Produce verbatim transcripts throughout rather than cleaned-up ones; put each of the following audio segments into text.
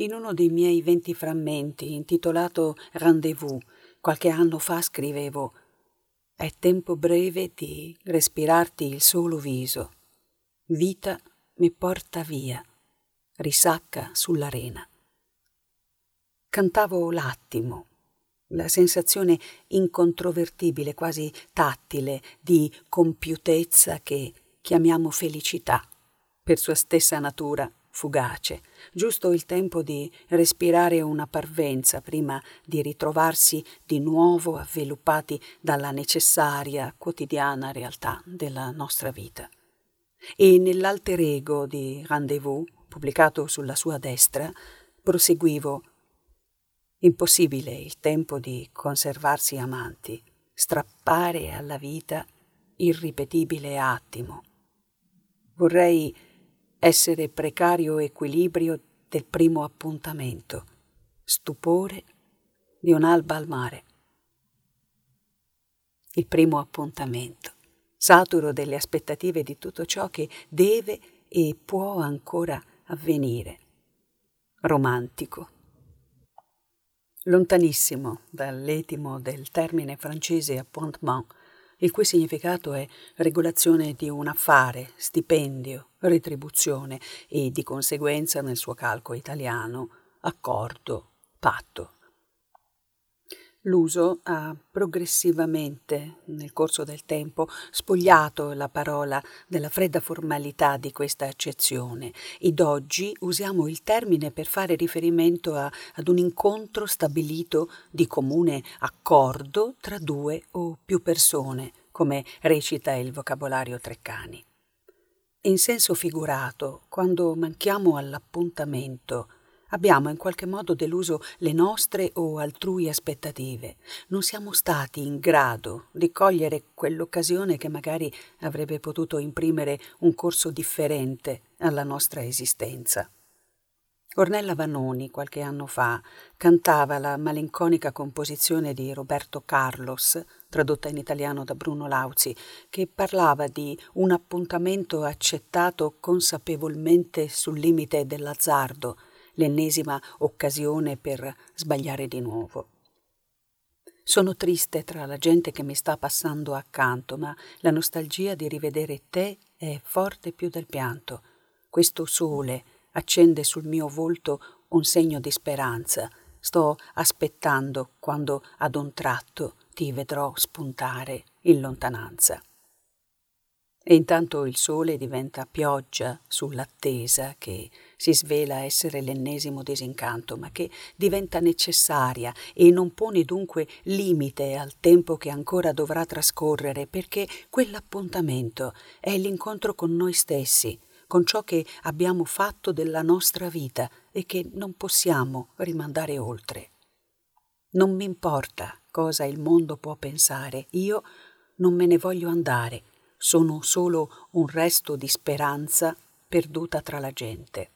In uno dei miei venti frammenti, intitolato Rendez-vous, qualche anno fa scrivevo: «È tempo breve di respirarti il solo viso. Vita mi porta via, risacca sull'arena». Cantavo l'attimo, la sensazione incontrovertibile, quasi tattile, di compiutezza che chiamiamo felicità, per sua stessa natura fugace, giusto il tempo di respirare una parvenza prima di ritrovarsi di nuovo avviluppati dalla necessaria quotidiana realtà della nostra vita. E nell'alter ego di Rendez-vous, pubblicato sulla sua destra, proseguivo: impossibile il tempo di conservarsi amanti, strappare alla vita irripetibile attimo. Vorrei essere precario equilibrio del primo appuntamento, stupore di un'alba al mare. Il primo appuntamento, saturo delle aspettative di tutto ciò che deve e può ancora avvenire. Romantico. Lontanissimo dall'etimo del termine francese appointement, il cui significato è regolazione di un affare, stipendio, retribuzione e di conseguenza nel suo calco italiano accordo, patto. L'uso ha progressivamente, nel corso del tempo, spogliato la parola della fredda formalità di questa accezione ed oggi usiamo il termine per fare riferimento a, ad un incontro stabilito di comune accordo tra due o più persone, come recita il vocabolario Treccani. In senso figurato, quando manchiamo all'appuntamento, abbiamo in qualche modo deluso le nostre o altrui aspettative. Non siamo stati in grado di cogliere quell'occasione che magari avrebbe potuto imprimere un corso differente alla nostra esistenza. Ornella Vanoni, qualche anno fa, cantava la malinconica composizione di Roberto Carlos, tradotta in italiano da Bruno Lauzi, che parlava di un appuntamento accettato consapevolmente sul limite dell'azzardo, l'ennesima occasione per sbagliare di nuovo. Sono triste tra la gente che mi sta passando accanto, ma la nostalgia di rivedere te è forte più del pianto. Questo sole accende sul mio volto un segno di speranza. Sto aspettando quando ad un tratto ti vedrò spuntare in lontananza. E intanto il sole diventa pioggia sull'attesa che si svela essere l'ennesimo disincanto, ma che diventa necessaria e non pone dunque limite al tempo che ancora dovrà trascorrere, perché quell'appuntamento è l'incontro con noi stessi, con ciò che abbiamo fatto della nostra vita e che non possiamo rimandare oltre. Non mi importa cosa il mondo può pensare, io non me ne voglio andare. Sono solo un resto di speranza perduta tra la gente.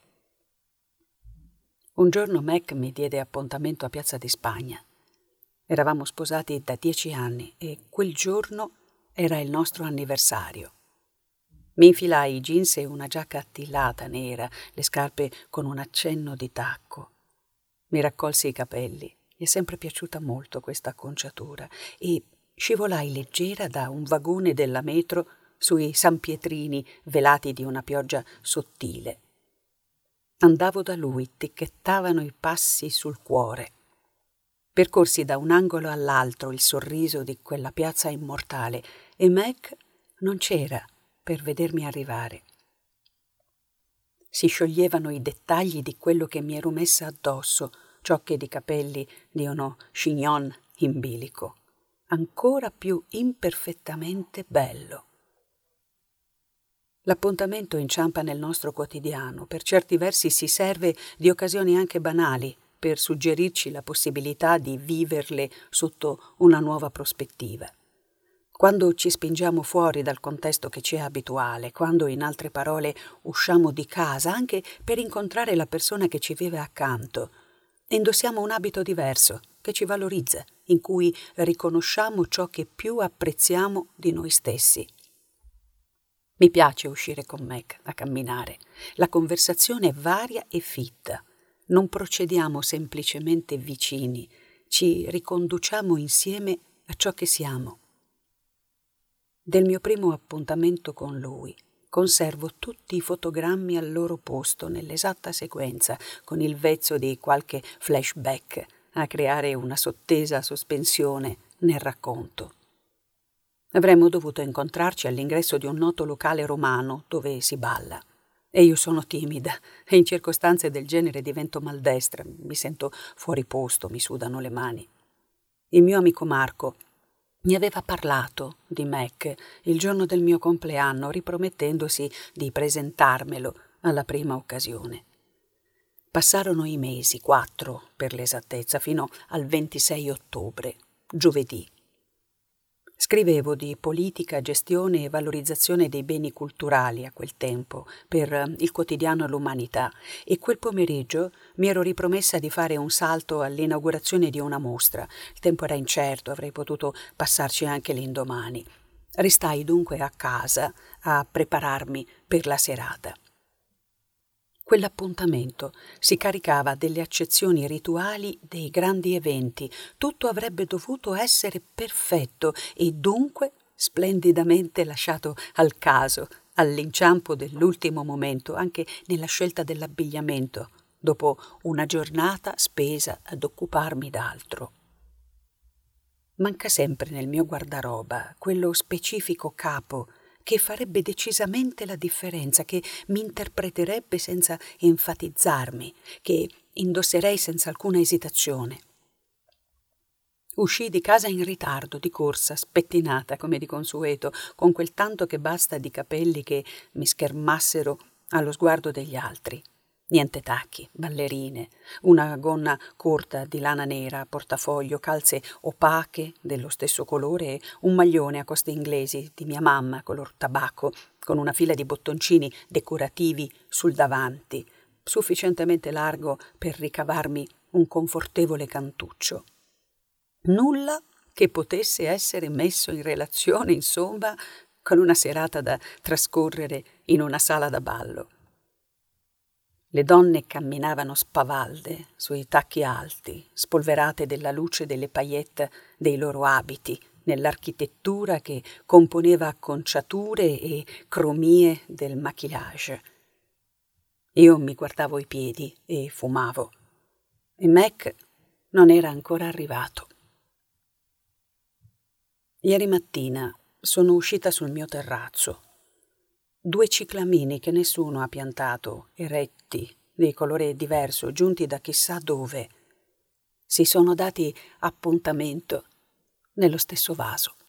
Un giorno Mac mi diede appuntamento a Piazza di Spagna. Eravamo sposati da dieci anni e quel giorno era il nostro anniversario. Mi infilai i jeans e una giacca attillata nera, le scarpe con un accenno di tacco. Mi raccolsi i capelli. Mi è sempre piaciuta molto questa acconciatura e scivolai leggera da un vagone della metro sui sanpietrini velati di una pioggia sottile. Andavo da lui, ticchettavano i passi sul cuore. Percorsi da un angolo all'altro il sorriso di quella piazza immortale e Mac non c'era per vedermi arrivare. Si scioglievano i dettagli di quello che mi ero messa addosso, ciocche di capelli di uno chignon in bilico, ancora più imperfettamente bello. L'appuntamento inciampa nel nostro quotidiano, per certi versi si serve di occasioni anche banali per suggerirci la possibilità di viverle sotto una nuova prospettiva. Quando ci spingiamo fuori dal contesto che ci è abituale, quando in altre parole usciamo di casa anche per incontrare la persona che ci vive accanto, indossiamo un abito diverso che ci valorizza, in cui riconosciamo ciò che più apprezziamo di noi stessi. Mi piace uscire con Mac a camminare. La conversazione è varia e fitta. Non procediamo semplicemente vicini, ci riconduciamo insieme a ciò che siamo. Del mio primo appuntamento con lui conservo tutti i fotogrammi al loro posto, nell'esatta sequenza, con il vezzo di qualche flashback a creare una sottesa sospensione nel racconto. Avremmo dovuto incontrarci all'ingresso di un noto locale romano dove si balla. E io sono timida e in circostanze del genere divento maldestra, mi sento fuori posto, mi sudano le mani. Il mio amico Marco mi aveva parlato di Mac il giorno del mio compleanno, ripromettendosi di presentarmelo alla prima occasione. Passarono i mesi, quattro per l'esattezza, fino al ventisei ottobre, giovedì. Scrivevo di politica, gestione e valorizzazione dei beni culturali a quel tempo per il quotidiano L'Umanità e quel pomeriggio mi ero ripromessa di fare un salto all'inaugurazione di una mostra. Il tempo era incerto, avrei potuto passarci anche l'indomani. Restai dunque a casa a prepararmi per la serata. Quell'appuntamento si caricava delle accezioni rituali dei grandi eventi. Tutto avrebbe dovuto essere perfetto e dunque splendidamente lasciato al caso, all'inciampo dell'ultimo momento, anche nella scelta dell'abbigliamento, dopo una giornata spesa ad occuparmi d'altro. Manca sempre nel mio guardaroba quello specifico capo che farebbe decisamente la differenza, che mi interpreterebbe senza enfatizzarmi, che indosserei senza alcuna esitazione. Uscii di casa in ritardo, di corsa, spettinata come di consueto, con quel tanto che basta di capelli che mi schermassero allo sguardo degli altri. Niente tacchi, ballerine, una gonna corta di lana nera a portafoglio, calze opache dello stesso colore e un maglione a coste inglesi di mia mamma color tabacco, con una fila di bottoncini decorativi sul davanti, sufficientemente largo per ricavarmi un confortevole cantuccio. Nulla che potesse essere messo in relazione, insomma, con una serata da trascorrere in una sala da ballo. Le donne camminavano spavalde sui tacchi alti, spolverate della luce delle paillette dei loro abiti, nell'architettura che componeva acconciature e cromie del maquillage. Io mi guardavo i piedi e fumavo, e Mac non era ancora arrivato. Ieri mattina sono uscita sul mio terrazzo. Due ciclamini che nessuno ha piantato, eretti, di colore diverso, giunti da chissà dove, si sono dati appuntamento nello stesso vaso.